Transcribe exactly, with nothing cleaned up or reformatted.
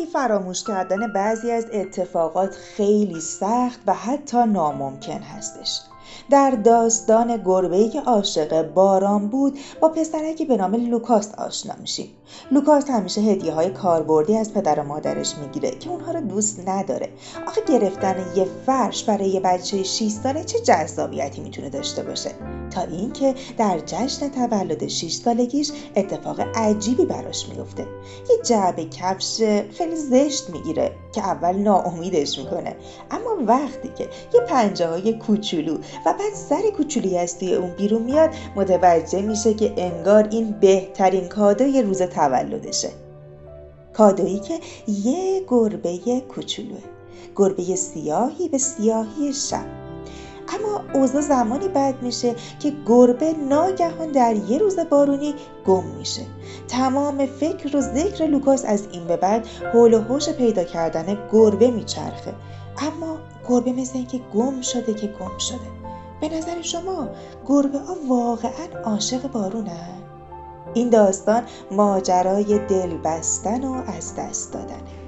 ولی فراموش کردن بعضی از اتفاقات خیلی سخت و حتی ناممکن هستش. در داستان گربه‌ای که عاشق باران بود با پسرکی به نام لوکاس آشنا میشیم. لوکاس همیشه هدیه‌های کاربردی از پدر و مادرش میگیره که اونها رو دوست نداره. آخه گرفتن یه فرش برای یه بچه شش ساله چه جذابیتی میتونه داشته باشه؟ تا اینکه در جشن تولد شش سالگیش اتفاق عجیبی براش میفته. یه جعبه کفش خیلی زشت میگیره که اول ناامیدش میکنه، اما وقتی که یه پنجه های کوچولو و بعد سر کوچولی از توی اون بیرون میاد متوجه میشه که انگار این بهترین کادوی روز تولدشه. کادویی که یه گربه کوچولوه، گربه سیاهی به سیاهی شب. اما اوضاع زمانی بد میشه که گربه ناگهان در یه روز بارونی گم میشه. تمام فکر و ذکر لوکاس از این به بعد حول و حوش پیدا کردن گربه میچرخه، اما گربه مثل اینکه گم شده که گم شده. به نظر شما گربه ها واقعا عاشق بارونن؟ این داستان ماجرای دل بستن و از دست دادنه.